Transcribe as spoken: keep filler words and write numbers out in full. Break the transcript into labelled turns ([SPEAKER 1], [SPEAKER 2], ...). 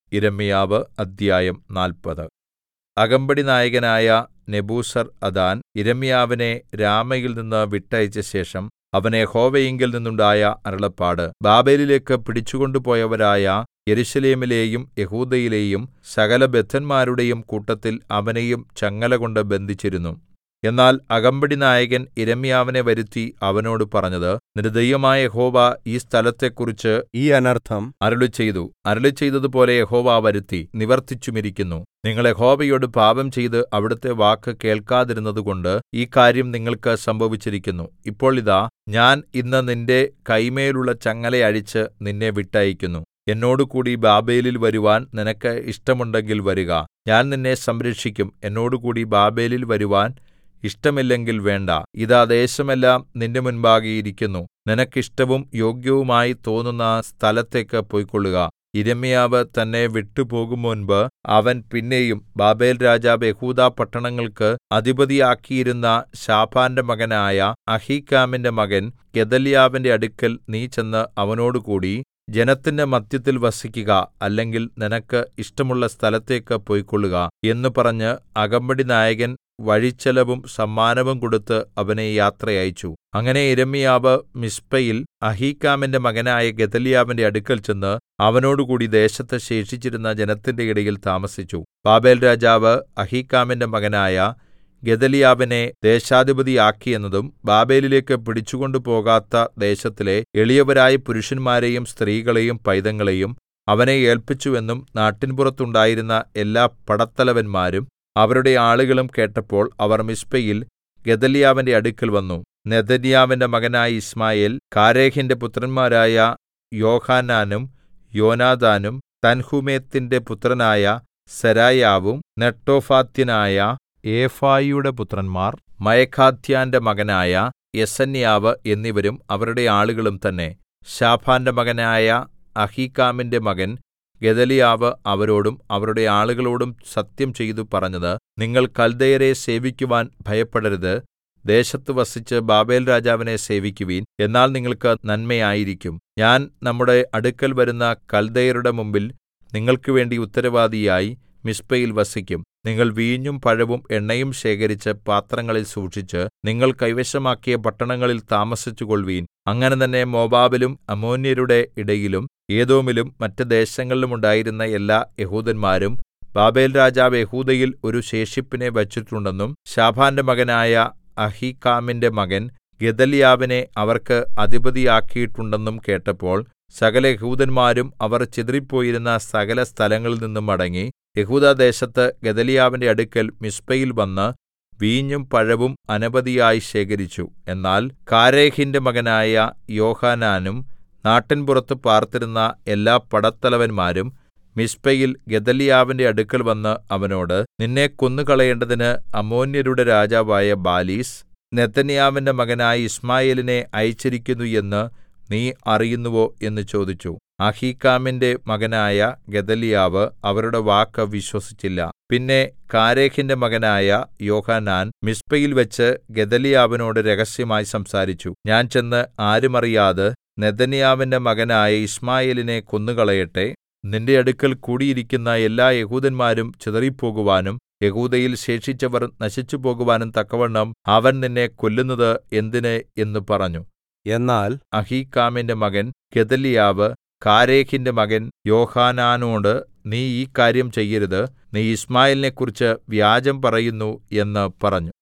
[SPEAKER 1] യിരെമ്യാവ് അദ്ധ്യായം നാല്പത്. അകമ്പടിനായകനായ നെബൂസർഅദാൻ യിരെമ്യാവിനെ രാമയിൽനിന്ന് വിട്ടയച്ചശേഷം അവന് യഹോവയിങ്കൽ നിന്നുണ്ടായ അരുളപ്പാട്: ബാബേലിലേക്ക് പിടിച്ചുകൊണ്ടുപോയവരായ യെരൂശലേമിലെയും യെഹൂദയിലെയും സകലബദ്ധന്മാരുടെയും കൂട്ടത്തിൽ അവനെയും ചങ്ങലകൊണ്ട് ബന്ധിച്ചിരുന്നു. എന്നാൽ അകമ്പടിനായകൻ യിരെമ്യാവിനെ വരുത്തി അവനോട് പറഞ്ഞത്: നിന്റെ ദൈവമായ യഹോവ ഈ സ്ഥലത്തെക്കുറിച്ച് ഈ അനർത്ഥം അരുളിച്ചെയ്തു. അരുളിച്ചെയ്തതുപോലെ യഹോവ വരുത്തി നിവർത്തിച്ചുമിരിക്കുന്നു. നിങ്ങൾ യഹോവയോട് പാപംചെയ്ത് അവിടുത്തെ വാക്ക് കേൾക്കാതിരുന്നതുകൊണ്ട് ഈ കാര്യം നിങ്ങൾക്ക് സംഭവിച്ചിരിക്കുന്നു. ഇപ്പോൾ ഇതാ, ഞാൻ ഇന്ന് നിന്റെ കൈമേലുള്ള ചങ്ങല അഴിച്ച് നിന്നെ വിട്ടയയ്ക്കുന്നു. എന്നോടുകൂടി ബാബേലിൽ വരുവാൻ നിനക്ക് ഇഷ്ടമുണ്ടെങ്കിൽ വരുക. ഞാൻ നിന്നെ സംരക്ഷിക്കും. എന്നോടുകൂടി ബാബേലിൽ വരുവാൻ ഇഷ്ടമില്ലെങ്കിൽ വേണ്ട. ഇതാ, ദേശമെല്ലാം നിന്റെ മുൻപാകെ ഇരിക്കുന്നു. നിനക്ക് ഇഷ്ടവും യോഗ്യവുമായി തോന്നുന്ന സ്ഥലത്തേക്ക് പൊയ്ക്കൊള്ളുക. യിരെമ്യാവ് തന്നെ വിട്ടുപോകുംമുൻപ് അവൻ പിന്നെയും ബാബേൽരാജാവ് യെഹൂദാപട്ടണങ്ങൾക്ക് അധിപതിയാക്കിയിരുന്ന ശാഫാന്റെ മകനായ അഹീക്കാമിന്റെ മകൻ ഗെദല്യാവിന്റെ അടുക്കൽ നീ ചെന്ന് അവനോടുകൂടി ജനത്തിന്റെ മദ്ധ്യത്തിൽ വസിക്കുക, അല്ലെങ്കിൽ നിനക്ക് ഇഷ്ടമുള്ള സ്ഥലത്തേക്ക് പൊയ്ക്കൊള്ളുക എന്ന് പറഞ്ഞ് അകമ്പടിനായകൻ വഴിച്ചെലവും സമ്മാനവും കൊടുത്ത് അവനെ യാത്ര അയച്ചു. അങ്ങനെ യിരെമ്യാവ് മിസ്പയിൽ അഹീക്കാമിന്റെ മകനായ ഗെദല്യാവിന്റെ അടുക്കൽ ചെന്ന് അവനോടുകൂടി ദേശത്ത് ശേഷിച്ചിരുന്ന ജനത്തിന്റെ ഇടയിൽ താമസിച്ചു. ബാബേൽരാജാവ് അഹീക്കാമിന്റെ മകനായ ഗെദല്യാവിനെ ദേശാധിപതിയാക്കിയെന്നതും ബാബേലിലേക്ക് പിടിച്ചുകൊണ്ടുപോകാത്ത ദേശത്തിലെ എളിയവരായ പുരുഷന്മാരെയും സ്ത്രീകളെയും പൈതങ്ങളെയും അവനെ ഏല്പിച്ചു എന്നും നാട്ടിൻപുറത്തുണ്ടായിരുന്ന എല്ലാ പടത്തലവന്മാരും അവരുടെ ആളുകളും കേട്ടപ്പോൾ അവർ മിസ്പയിൽ ഗെദല്യാവിന്റെ അടുക്കൽ വന്നു. നെഥന്യാവിന്റെ മകനായ യിശ്മായേൽ, കാരേഹിന്റെ പുത്രന്മാരായ യോഹാനാനും യോനാഥാനും, തൻഹൂമെത്തിന്റെ പുത്രനായ സെരായാവും, നെട്ടോഫാത്യനായ ഏഫായിയുടെ പുത്രന്മാർ മയഖാഥ്യന്റെ മകനായ യെസന്യാവ് എന്നിവരും അവരുടെ ആളുകളും തന്നെ. ശാഫാന്റെ മകനായ അഹീക്കാമിന്റെ മകൻ ഗെദല്യാവ് അവരോടും അവരുടെ ആളുകളോടും സത്യം ചെയ്തു പറഞ്ഞത്: നിങ്ങൾ കൽദയരെ സേവിക്കുവാൻ ഭയപ്പെടരുത്. ദേശത്ത് വസിച്ച് ബാബേൽരാജാവിനെ സേവിക്കുവിൻ. എന്നാൽ നിങ്ങൾക്ക് നന്മയായിരിക്കും. ഞാൻ നമ്മുടെ അടുക്കൽ വരുന്ന കൽദയരുടെ മുമ്പിൽ നിങ്ങൾക്കുവേണ്ടി ഉത്തരവാദിയായി മിസ്പയിൽ വസിക്കും. നിങ്ങൾ വീഞ്ഞും പഴവും എണ്ണയും ശേഖരിച്ച് പാത്രങ്ങളിൽ സൂക്ഷിച്ച് നിങ്ങൾ കൈവശമാക്കിയ പട്ടണങ്ങളിൽ താമസിച്ചുകൊൾവീൻ. അങ്ങനെ തന്നെ മോവാബിലും അമ്മോന്യരുടെ ഇടയിലും ഏദോമിലും മറ്റ് ദേശങ്ങളിലും ഉണ്ടായിരുന്ന എല്ലാ യെഹൂദന്മാരും ബാബേൽരാജാവ് യെഹൂദയിൽ ഒരു ശേഷിപ്പിനെ വച്ചിട്ടുണ്ടെന്നും ശാഫാന്റെ മകനായ അഹീക്കാമിന്റെ മകൻ ഗെദല്യാവിനെ അവർക്ക് അധിപതിയാക്കിയിട്ടുണ്ടെന്നും കേട്ടപ്പോൾ സകല യെഹൂദന്മാരും അവർ ചിതറിപ്പോയിരുന്ന സകല സ്ഥലങ്ങളിൽ നിന്നും മടങ്ങി യെഹൂദാദേശത്ത് ഗെദല്യാവിന്റെ അടുക്കൽ മിസ്പയിൽ വന്ന് വീഞ്ഞും പഴവും അനവധിയായി ശേഖരിച്ചു. എന്നാൽ കാരേഹിന്റെ മകനായ യോഹാനാനും നാട്ടിൻപുറത്ത് പാർത്തിരുന്ന എല്ലാ പടത്തലവന്മാരും മിസ്പയിൽ ഗെദല്യാവിന്റെ അടുക്കൽ വന്ന് അവനോട്: നിന്നെ കൊന്നുകളയേണ്ടതിന് അമ്മോന്യരുടെ രാജാവായ ബാലീസ് നെഥന്യാവിന്റെ മകനായ യിശ്മായേലിനെ അയച്ചിരിക്കുന്നു എന്ന് നീ അറിയുന്നുവോ എന്ന് ചോദിച്ചു. അഹീക്കാമിന്റെ മകനായ ഗെദല്യാവ് അവരുടെ വാക്ക് വിശ്വസിച്ചില്ല. പിന്നെ കാരേഹിന്റെ മകനായ യോഹാനാൻ മിസ്പയിൽവെച്ച് ഗെദല്യാവിനോട് രഹസ്യമായി സംസാരിച്ചു. ഞാൻ ചെന്ന് ആരും അറിയാതെ നെഥന്യാവിന്റെ മകനായ യിശ്മായേലിനെ കൊന്നുകളയട്ടെ. നിന്റെ അടുക്കൽ കൂടിയിരിക്കുന്ന എല്ലാ യെഹൂദന്മാരും ചിതറിപ്പോകുവാനും യെഹൂദയിൽ ശേഷിച്ചവർ നശിച്ചുപോകുവാനും തക്കവണ്ണം അവൻ നിന്നെ കൊല്ലുന്നത് എന്തിന് എന്ന് പറഞ്ഞു. എന്നാൽ അഹീക്കാമിന്റെ മകൻ ഗെദല്യാവ് കാരേഹിന്റെ മകൻ യോഹാനാനോട്: നീ ഈ കാര്യം ചെയ്യരുത്. നീ യിശ്മായേലിനെക്കുറിച്ച് വ്യാജം പറയുന്നു എന്ന് പറഞ്ഞു.